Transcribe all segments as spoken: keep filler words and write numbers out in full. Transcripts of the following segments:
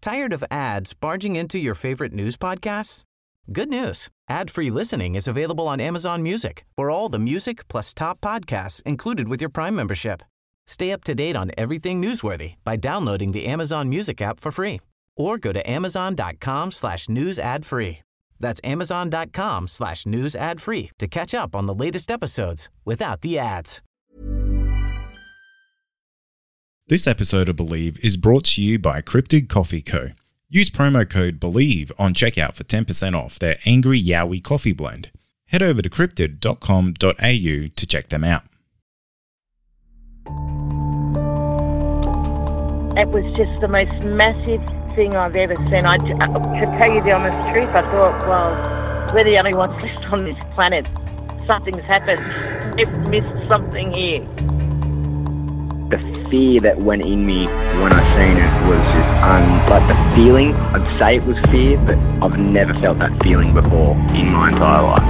Tired of ads barging into your favorite news podcasts? Good news. Ad-free listening is available on Amazon Music for all the music plus top podcasts included with your Prime membership. Stay up to date on everything newsworthy by downloading the Amazon Music app for free or go to amazon.com slash news ad free. That's amazon.com slash news ad free to catch up on the latest episodes without the ads. This episode of Believe is brought to you by Cryptid Coffee Co. Use promo code BELIEVE on checkout for ten percent off their Angry Yowie coffee blend. Head over to cryptid dot com dot a u to check them out. It was just the most massive thing I've ever seen. I, to tell you the honest truth, I thought, well, we're the only ones left on this planet. Something's happened. We've missed something here. The fear that went in me when I seen it was just un... Like the feeling, I'd say it was fear, but I've never felt that feeling before in my entire life.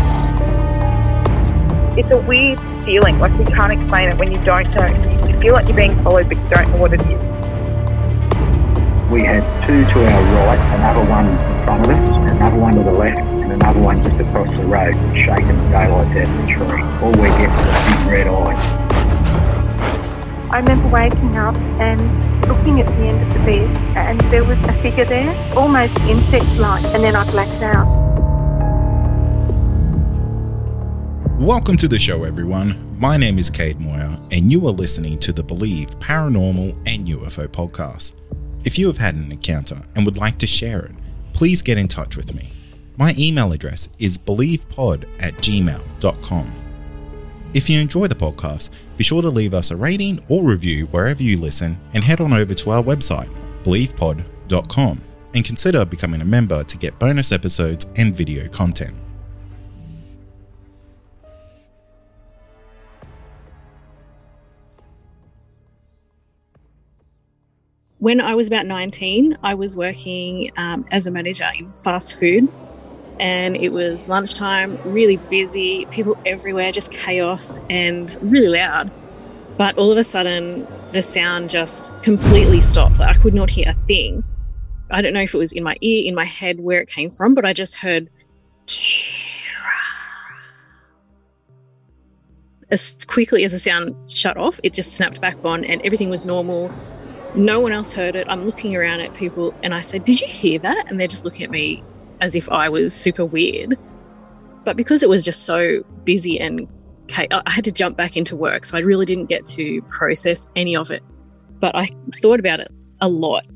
It's a weird feeling, like you can't explain it when you don't know. You feel like you're being followed, but you don't know what it is. We had two to our right, another one in front of us, another one to the left, and another one just across the road, shaking the daylights out of the tree. All we get was big red eyes. I remember waking up and looking at the end of the bed, and there was a figure there, almost insect-like, and then I blacked out. Welcome to the show, everyone. My name is Cade Moyer, and you are listening to the Believe Paranormal and U F O podcast. If you have had an encounter and would like to share it, please get in touch with me. My email address is believepod at gmail dot com. If you enjoy the podcast, be sure to leave us a rating or review wherever you listen and head on over to our website, believe pod dot com, and consider becoming a member to get bonus episodes and video content. When I was about nineteen, I was working um, as a manager in fast food, and it was lunchtime, really busy, people everywhere, just chaos and really loud. But all of a sudden, the sound just completely stopped. Like, I could not hear a thing. I don't know if it was in my ear, in my head, where it came from, but I just heard Kira. As quickly as the sound shut off, it just snapped back on and everything was normal. No one else heard it. I'm looking around at people and I said, "Did you hear that?" And they're just looking at me as if I was super weird. But because it was just so busy and I had to jump back into work, so I really didn't get to process any of it. But I thought about it a lot.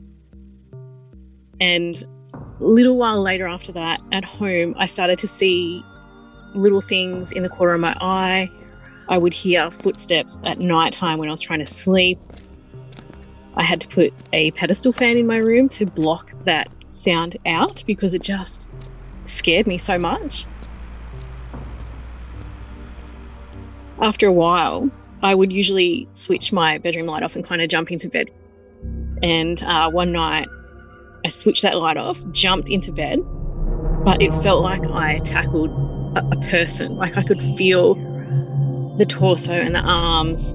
And a little while later after that, at home, I started to see little things in the corner of my eye. I would hear footsteps at night time when I was trying to sleep. I had to put a pedestal fan in my room to block that sound out because it just scared me so much. After a while, I would usually switch my bedroom light off and kind of jump into bed. And uh, one night, I switched that light off, jumped into bed, but it felt like I tackled a, a person. Like I could feel the torso and the arms.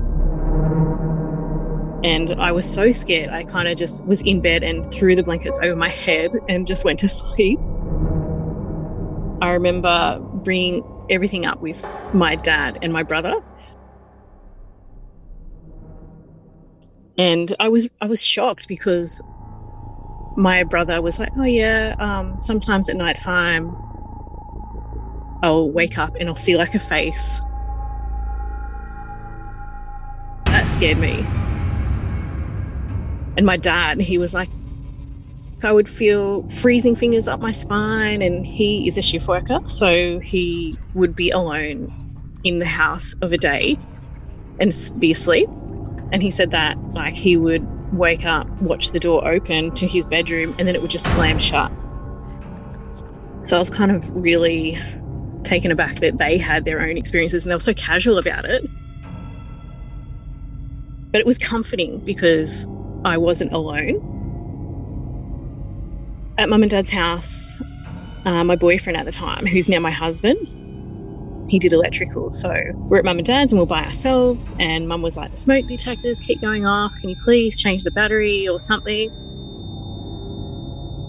And I was so scared, I kind of just was in bed and threw the blankets over my head and just went to sleep. I remember bringing everything up with my dad and my brother. And I was I was shocked because my brother was like, "Oh yeah, um, sometimes at night time I'll wake up and I'll see like a face." That scared me. And my dad, he was like, I would feel freezing fingers up my spine, and he is a shift worker, so he would be alone in the house of a day and be asleep. And he said that like he would wake up, watch the door open to his bedroom, and then it would just slam shut. So I was kind of really taken aback that they had their own experiences and they were so casual about it. But it was comforting because I wasn't alone. At Mum and Dad's house, uh, my boyfriend at the time, who's now my husband, he did electrical. So we're at Mum and Dad's and we're by ourselves, and Mum was like, the smoke detectors keep going off. Can you please change the battery or something?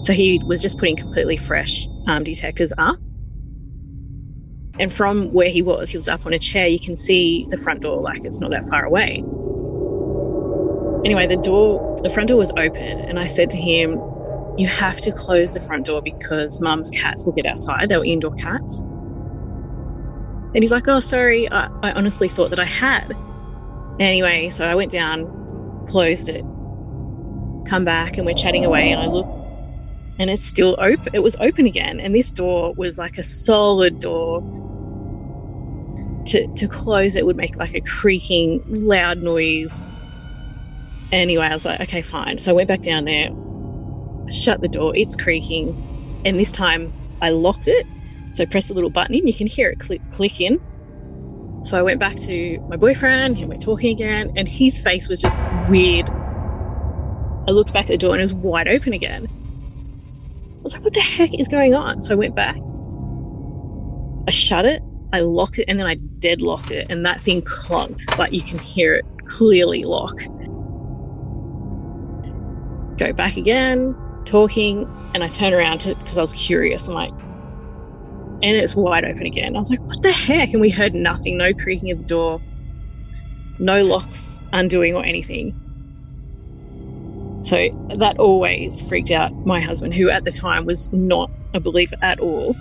So he was just putting completely fresh um, detectors up. And from where he was, he was up on a chair, you can see the front door, like it's not that far away. Anyway, the door, the front door was open, and I said to him, you have to close the front door because Mum's cats will get outside. They were indoor cats. And he's like, oh, sorry, I, I honestly thought that I had. Anyway, so I went down, closed it, come back, and we're chatting away, and I look, and it's still open. It was open again. And this door was like a solid door. To, to close it would make like a creaking, loud noise. Anyway, I was like, okay, fine. So I went back down there, shut the door, it's creaking. And this time I locked it. So I pressed the little button in, you can hear it click, click in. So I went back to my boyfriend and we're talking again, and his face was just weird. I looked back at the door and it was wide open again. I was like, what the heck is going on? So I went back, I shut it, I locked it, and then I deadlocked it, and that thing clunked. Like you can hear it clearly lock. Go back again, talking, and I turn around to because I was curious. I'm like, and it's wide open again. I was like, what the heck? And we heard nothing, no creaking of the door, no locks undoing or anything. So that always freaked out my husband, who at the time was not a believer at all.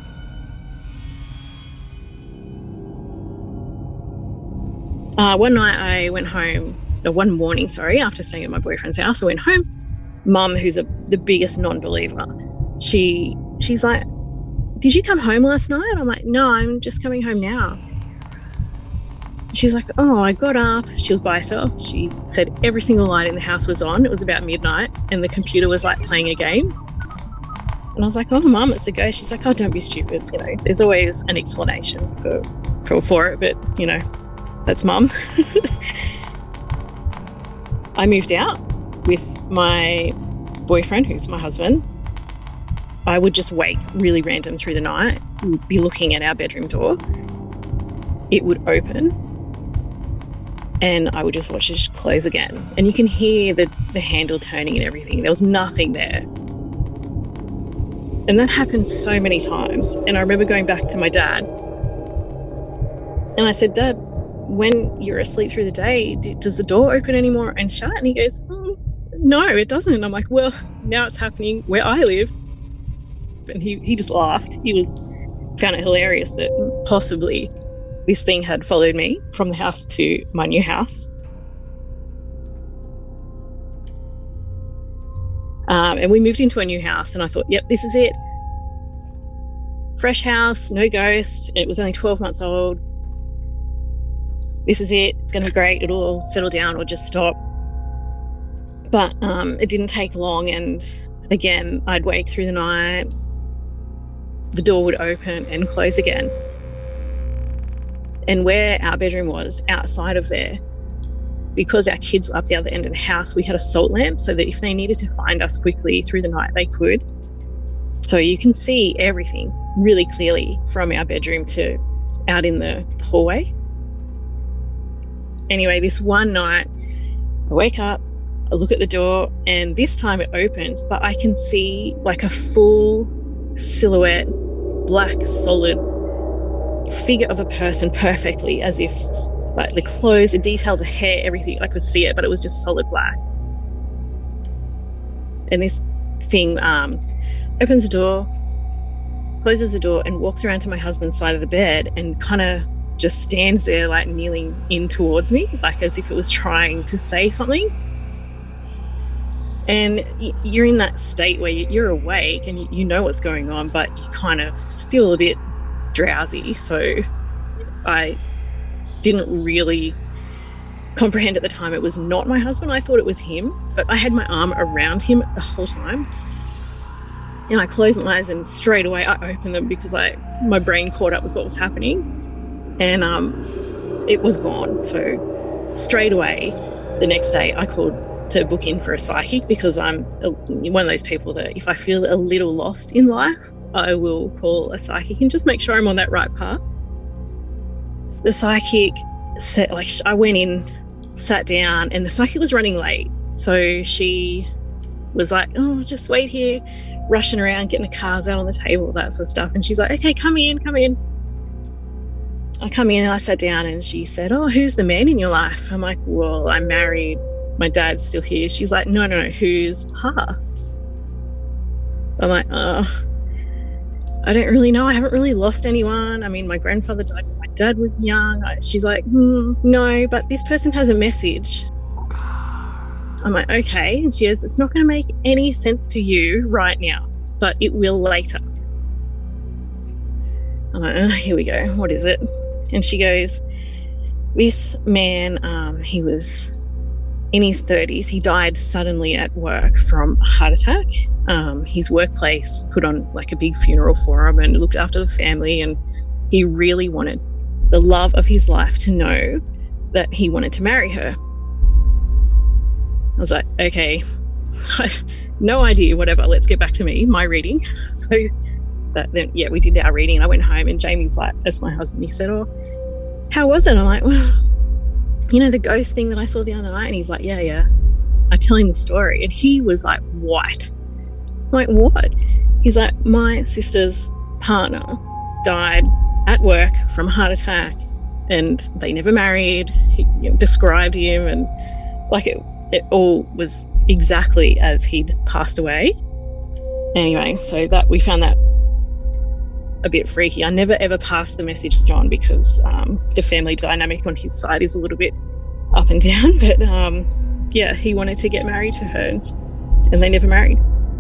Uh, one night I went home, or one morning, sorry, after staying at my boyfriend's house, I went home. Mum, who's a, the biggest non-believer, she she's like, did you come home last night? I'm like, no, I'm just coming home now. She's like, oh, I got up. She was by herself. She said every single light in the house was on. It was about midnight, and the computer was like playing a game. And I was like, oh, Mum, it's a ghost. She's like, oh, don't be stupid. You know, there's always an explanation for, for, for it, but, you know, that's Mum. I moved out with my boyfriend, who's my husband. I would just wake really random through the night, be looking at our bedroom door. It would open, and I would just watch it close again. And you can hear the, the handle turning and everything. There was nothing there. And that happened so many times. And I remember going back to my dad, and I said, Dad, when you're asleep through the day, does the door open anymore and shut? And he goes, mm, no, it doesn't. And I'm like, well, now it's happening where I live. And he, he just laughed. He was found it hilarious that possibly this thing had followed me from the house to my new house. Um, and we moved into a new house, and I thought, yep, this is it. Fresh house, no ghost. It was only twelve months old. This is it. It's going to be great. It'll all settle down or just stop. But um, it didn't take long, and again, I'd wake through the night. The door would open and close again. And where our bedroom was, outside of there, because our kids were up the other end of the house, we had a salt lamp so that if they needed to find us quickly through the night, they could. So you can see everything really clearly from our bedroom to out in the hallway. Anyway, this one night, I wake up, I look at the door, and this time it opens, but I can see like a full silhouette, black, solid figure of a person perfectly, as if like the clothes, the detail, the hair, everything, I could see it, but it was just solid black. And this thing um, opens the door, closes the door, and walks around to my husband's side of the bed and kind of just stands there like kneeling in towards me, like as if it was trying to say something. And you're in that state where you're awake and you know what's going on, but you're kind of still a bit drowsy. So I didn't really comprehend at the time it was not my husband. I thought it was him, but I had my arm around him the whole time. And I closed my eyes, and straight away I opened them because I my brain caught up with what was happening, and um, it was gone. So straight away the next day I called to book in for a psychic, because I'm one of those people that if I feel a little lost in life, I will call a psychic and just make sure I'm on that right path. The psychic said, like, I went in, sat down, and the psychic was running late. So she was like, oh, just wait here, rushing around, getting the cards out on the table, that sort of stuff. And she's like, okay, come in, come in. I come in and I sat down and she said, oh, who's the man in your life? I'm like, well, I'm married. My dad's still here. She's like, no, no, no, who's passed? I'm like, oh, I don't really know. I haven't really lost anyone. I mean, my grandfather died when my dad was young. She's like, mm, no, but this person has a message. I'm like, okay. And she goes, it's not going to make any sense to you right now, but it will later. I'm like, oh, here we go. What is it? And she goes, this man, um, he was in his thirties. He died suddenly at work from a heart attack. Um, his workplace put on like a big funeral for him and looked after the family. And he really wanted the love of his life to know that he wanted to marry her. I was like, okay, no idea, whatever. Let's get back to me, my reading. So that then, yeah, we did our reading and I went home and Jamie's like, as my husband, he said, oh, how was it? I'm like, well, you know, the ghost thing that I saw the other night? And he's like, yeah, yeah. I tell him the story and he was like, what? I'm like, what? He's like, my sister's partner died at work from a heart attack and they never married. He, you know, described him and like it, it all was exactly as he'd passed away. Anyway, so that we found that a bit freaky. I never ever passed the message on because um, the family dynamic on his side is a little bit up and down. But um, yeah, he wanted to get married to her and, and they never married.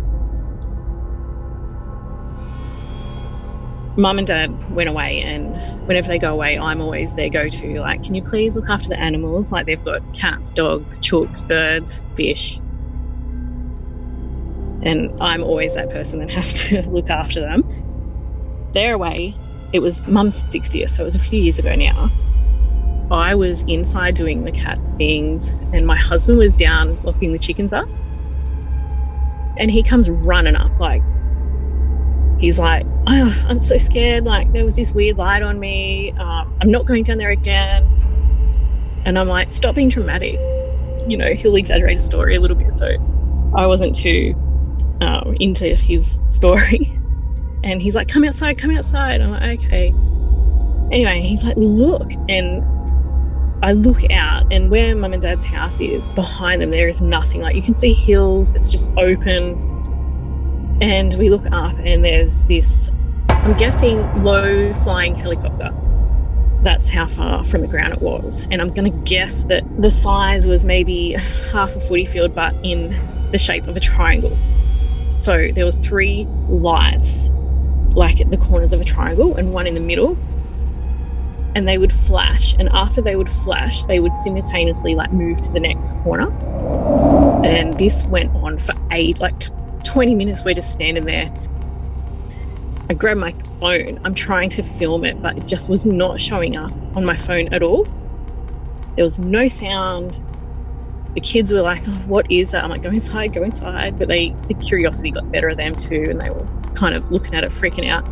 Mum and Dad went away and whenever they go away, I'm always their go-to. Like, can you please look after the animals? Like they've got cats, dogs, chooks, birds, fish. And I'm always that person that has to look after them. They're away. It was Mum's sixtieth, so it was a few years ago now. I was inside doing the cat things and my husband was down locking the chickens up. And he comes running up like, he's like, oh, I'm so scared. Like there was this weird light on me. Um, I'm not going down there again. And I'm like, stop being dramatic. You know, he'll exaggerate a story a little bit. So I wasn't too um, into his story. And he's like, come outside, come outside. I'm like, okay. Anyway, he's like, look. And I look out and where Mum and Dad's house is, behind them, there is nothing. Like you can see hills, it's just open. And we look up and there's this, I'm guessing, low flying helicopter. That's how far from the ground it was. And I'm going to guess that the size was maybe half a footy field, but in the shape of a triangle. So there was three lights like at the corners of a triangle and one in the middle, and they would flash, and after they would flash they would simultaneously like move to the next corner. And this went on for eight like t- twenty minutes. We're just standing there. I grabbed my phone, I'm trying to film it, but it just was not showing up on my phone at all. There was no sound. The kids were like, oh, what is that? I'm like, go inside, go inside. But they, the curiosity got better of them too, and they were kind of looking at it, freaking out.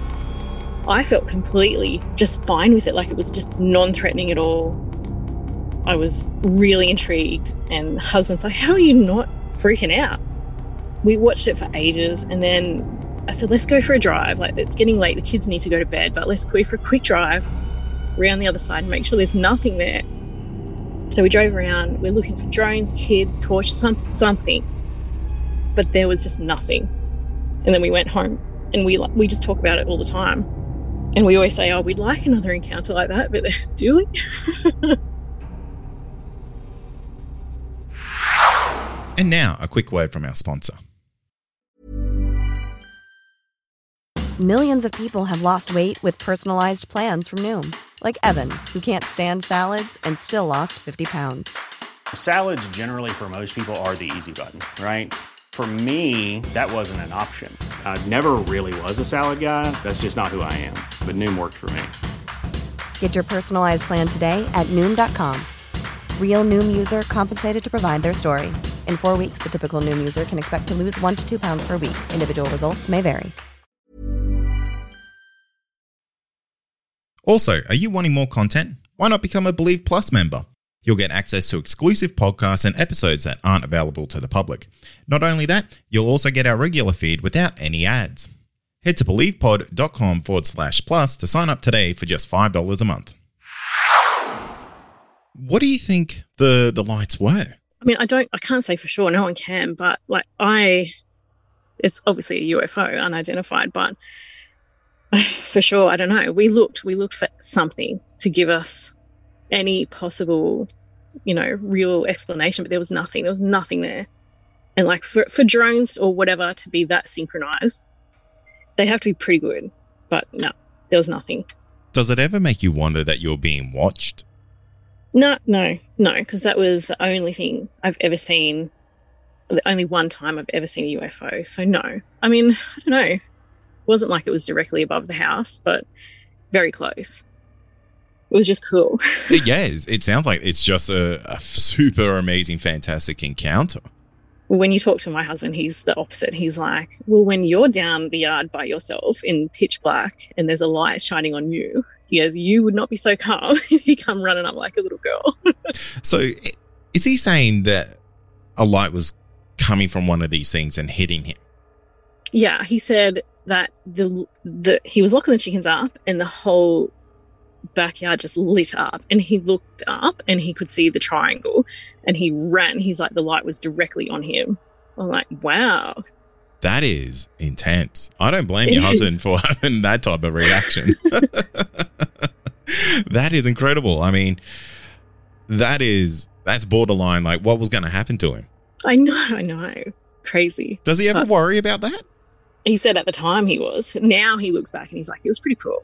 I felt completely just fine with it, like it was just non-threatening at all. I was really intrigued, and the husband's like, how are you not freaking out? We watched it for ages, and then I said, let's go for a drive. Like, it's getting late, the kids need to go to bed, but let's go for a quick drive around the other side and make sure there's nothing there. So we drove around, we're looking for drones, kids, torch, some, something, but there was just nothing. And then we went home and we we just talk about it all the time. And we always say, oh, we'd like another encounter like that, but do we? And now a quick word from our sponsor. Millions of people have lost weight with personalized plans from Noom. Like Evan, who can't stand salads and still lost fifty pounds. Salads generally for most people are the easy button, right? For me, that wasn't an option. I never really was a salad guy. That's just not who I am. But Noom worked for me. Get your personalized plan today at Noom dot com. Real Noom user compensated to provide their story. In four weeks, the typical Noom user can expect to lose one to two pounds per week. Individual results may vary. Also, are you wanting more content? Why not become a Believe Plus member? You'll get access to exclusive podcasts and episodes that aren't available to the public. Not only that, you'll also get our regular feed without any ads. Head to believepod.com forward slash plus to sign up today for just five dollars a month. What do you think the, the lights were? I mean, I don't, I can't say for sure. No one can, but like I, it's obviously a U F O, unidentified, but for sure, I don't know. We looked, we looked for something to give us any possible, you know, real explanation, but there was nothing. There was nothing there. And like for, for drones or whatever to be that synchronized, they'd have to be pretty good. But no, there was nothing. Does it ever make you wonder that you're being watched? No, no, no, because that was the only thing I've ever seen, the only one time I've ever seen a U F O. So no, I mean, I don't know. It wasn't like it was directly above the house, but very close. It was just cool. Yeah, it sounds like it's just a, a super amazing, fantastic encounter. When you talk to my husband, he's the opposite. He's like, well, when you're down the yard by yourself in pitch black and there's a light shining on you, he goes, you would not be so calm if you come running up like a little girl. So is he saying that a light was coming from one of these things and hitting him? Yeah, he said that the the he was locking the chickens up and the whole backyard just lit up, and he looked up and he could see the triangle and he ran. He's like, the light was directly on him. I'm like, wow. That is intense. I don't blame your husband for having that type of reaction. That is incredible. I mean, that is, that's borderline like what was going to happen to him. I know, I know. Crazy. Does he ever but worry about that? He said at the time he was. Now he looks back and he's like, it was pretty cool.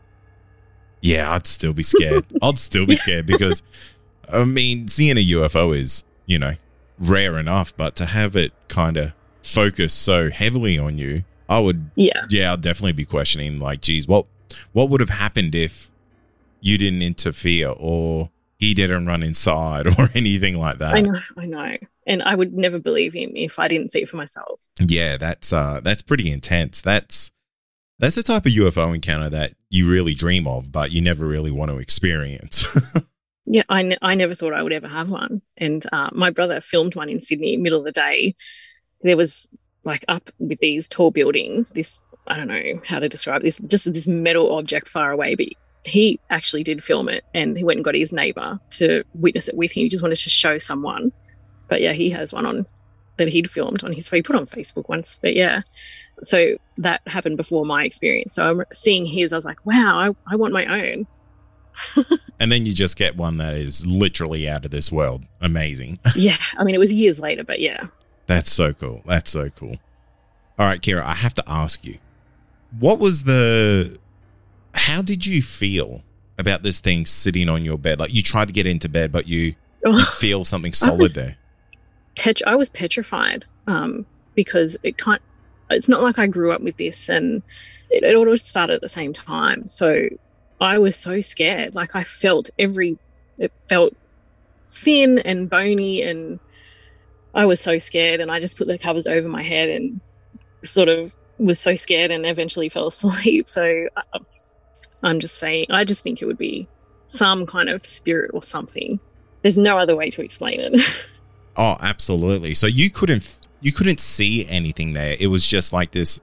Yeah, I'd still be scared. I'd still be scared because, I mean, seeing a U F O is, you know, rare enough, but to have it kind of focus so heavily on you, I would, yeah, yeah, I'd definitely be questioning like, geez, what, what would have happened if you didn't interfere or he didn't run inside or anything like that? I know, I know. And I would never believe him if I didn't see it for myself. Yeah, that's, uh, that's pretty intense. That's, that's the type of U F O encounter that you really dream of, but you never really want to experience. Yeah, I, ne- I never thought I would ever have one. And uh, my brother filmed one in Sydney, middle of the day. There was like up with these tall buildings, this, I don't know how to describe this, just this metal object far away. But he actually did film it and he went and got his neighbour to witness it with him. He just wanted to show someone. But yeah, he has one on that he'd filmed on his, he put on Facebook once. But yeah, so that happened before my experience. So I'm seeing his, I was like, wow, I, I want my own. And then you just get one that is literally out of this world. Amazing. Yeah. I mean, it was years later, but yeah. That's so cool. That's so cool. All right, Kira, I have to ask you, what was the, how did you feel about this thing sitting on your bed? Like you tried to get into bed, but you, oh, you feel something solid was, there. Pet- I was petrified um, because it can't, it's not like I grew up with this and it, it all started at the same time. So I was so scared. Like I felt every, it felt thin and bony and I was so scared and I just put the covers over my head and sort of was so scared and eventually fell asleep. So I, I'm just saying, I just think it would be some kind of spirit or something. There's no other way to explain it. Oh, absolutely. So you couldn't, you couldn't see anything there. It was just like this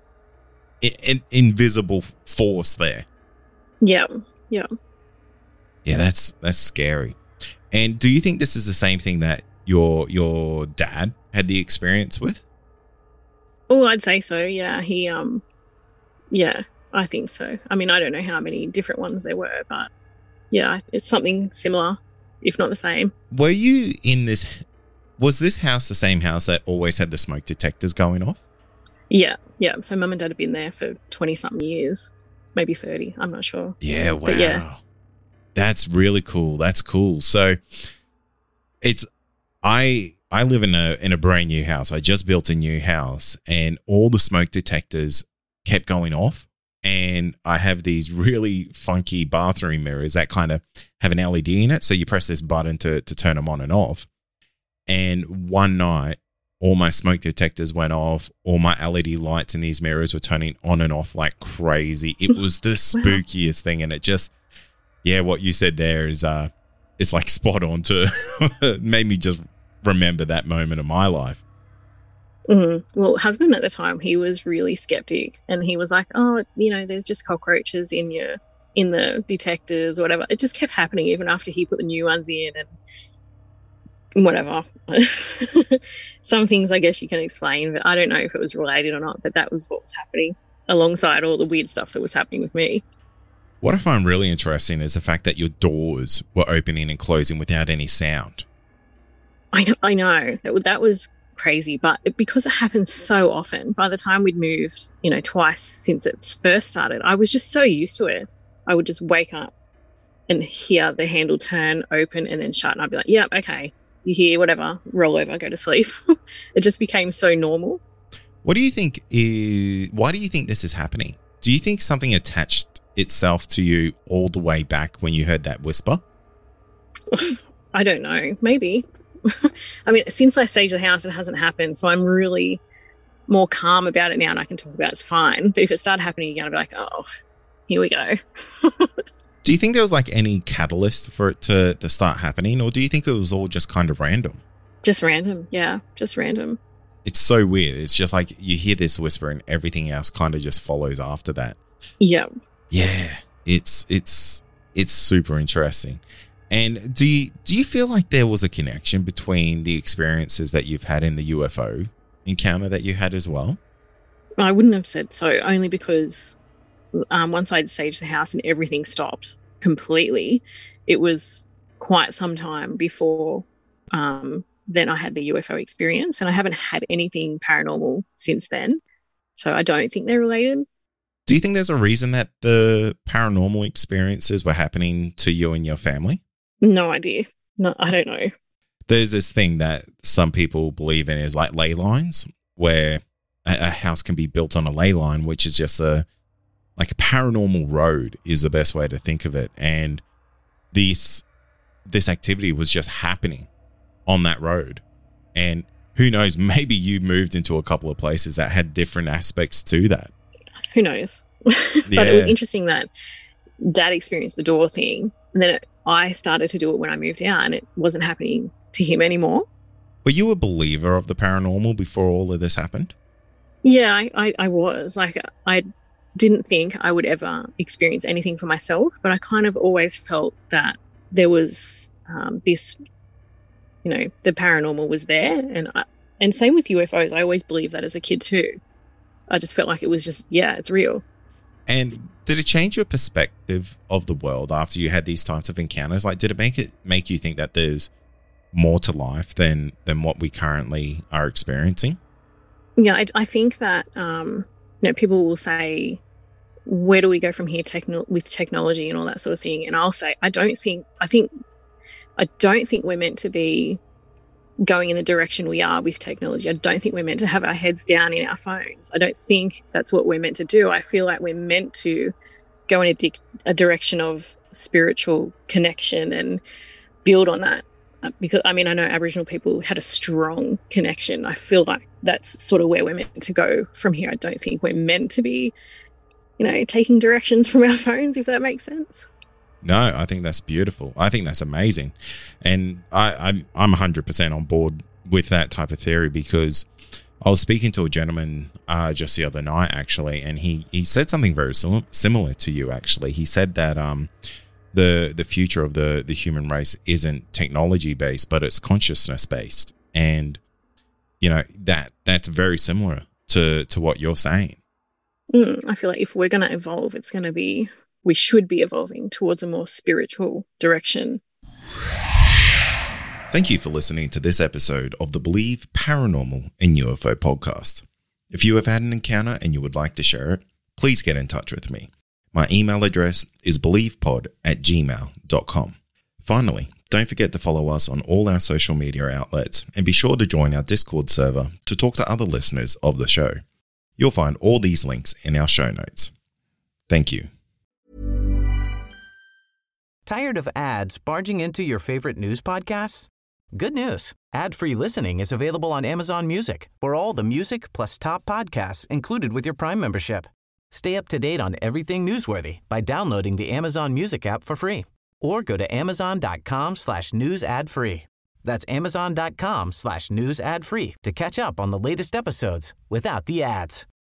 in, invisible force there. Yeah. Yeah. Yeah. That's, that's scary. And do you think this is the same thing that your, your dad had the experience with? Oh, I'd say so. Yeah. He, um, yeah, I think so. I mean, I don't know how many different ones there were, but yeah, it's something similar, if not the same. Were you in this, was this house the same house that always had the smoke detectors going off? Yeah. Yeah. So mum and dad have been there for twenty something years, maybe thirty. I'm not sure. Yeah. Wow. But yeah. That's really cool. That's cool. So it's, I, I live in a, in a brand new house. I just built a new house and all the smoke detectors kept going off. And I have these really funky bathroom mirrors that kind of have an L E D in it. So you press this button to, to turn them on and off. And one night, all my smoke detectors went off. All my L E D lights in these mirrors were turning on and off like crazy. It was the spookiest thing. And it just, yeah, what you said there is, uh, it's like spot on to made me just remember that moment of my life. Mm-hmm. Well, husband at the time, he was really skeptic, and he was like, "Oh, you know, there's just cockroaches in your in the detectors, or whatever." It just kept happening even after he put the new ones in, and whatever. Some things I guess you can explain, but I don't know if it was related or not. But that was what was happening alongside all the weird stuff that was happening with me. What I find really interesting is the fact that your doors were opening and closing without any sound. I know, I know that that was crazy, but because it happened so often, by the time we'd moved, you know, twice since it first started, I was just so used to it. I would just wake up and hear the handle turn, open, and then shut, and I'd be like, "Yep, yeah, okay, you hear, whatever, roll over, go to sleep." It just became so normal. What do you think is? Why do you think this is happening? Do you think something attached itself to you all the way back when you heard that whisper? I don't know. Maybe. I mean, since I staged the house, it hasn't happened. So I'm really more calm about it now, and I can talk about it. It's fine. But if it started happening again, I'd be like, oh, here we go. Do you think there was like any catalyst for it to, to start happening? Or do you think it was all just kind of random? Just random. Yeah, just random. It's so weird. It's just like you hear this whisper and everything else kind of just follows after that. Yeah. Yeah. It's, it's, it's super interesting. And do you, do you feel like there was a connection between the experiences that you've had in the U F O encounter that you had as well? I wouldn't have said so, only because um, once I'd staged the house and everything stopped completely, it was quite some time before um, then I had the U F O experience, and I haven't had anything paranormal since then. So I don't think they're related. Do you think there's a reason that the paranormal experiences were happening to you and your family? No idea. No, I don't know. There's this thing that some people believe in is like ley lines, where a, a house can be built on a ley line, which is just a like a paranormal road is the best way to think of it. And this this activity was just happening on that road. And who knows, maybe you moved into a couple of places that had different aspects to that. Who knows? But yeah. It was interesting that Dad experienced the door thing, and then it, I started to do it when I moved out, and it wasn't happening to him anymore. Were you a believer of the paranormal before all of this happened? Yeah, I, I, I was. Like, I didn't think I would ever experience anything for myself, but I kind of always felt that there was um, this, you know, the paranormal was there. And I, and same with U F Os. I always believed that as a kid too. I just felt like it was just, yeah, it's real. And did it change your perspective of the world after you had these types of encounters? Like, did it make it make you think that there's more to life than than what we currently are experiencing? Yeah, I, I think that um, you know, people will say, "Where do we go from here techno- with technology and all that sort of thing?" And I'll say, I don't think. I think I don't think we're meant to be going in the direction we are with technology. I don't think we're meant to have our heads down in our phones. I don't think that's what we're meant to do. I feel like we're meant to go in a, di- a direction of spiritual connection and build on that. Because, I mean, I know Aboriginal people had a strong connection. I feel like that's sort of where we're meant to go from here. I don't think we're meant to be, you know, taking directions from our phones, if that makes sense. No, I think that's beautiful. I think that's amazing. And I, I'm, I'm one hundred percent on board with that type of theory, because I was speaking to a gentleman uh, just the other night, actually, and he, he said something very sim- similar to you, actually. He said that um, the the future of the, the human race isn't technology-based, but it's consciousness-based. And, you know, that that's very similar to, to what you're saying. Mm, I feel like if we're going to evolve, it's going to be... we should be evolving towards a more spiritual direction. Thank you for listening to this episode of the Believe Paranormal and U F O podcast. If you have had an encounter and you would like to share it, please get in touch with me. My email address is believepod at gmail dot com. Finally, don't forget to follow us on all our social media outlets, and be sure to join our Discord server to talk to other listeners of the show. You'll find all these links in our show notes. Thank you. Tired of ads barging into your favorite news podcasts? Good news. Ad-free listening is available on Amazon Music for all the music plus top podcasts included with your Prime membership. Stay up to date on everything newsworthy by downloading the Amazon Music app for free or go to amazon.com slash news ad free. That's amazon.com slash news ad free to catch up on the latest episodes without the ads.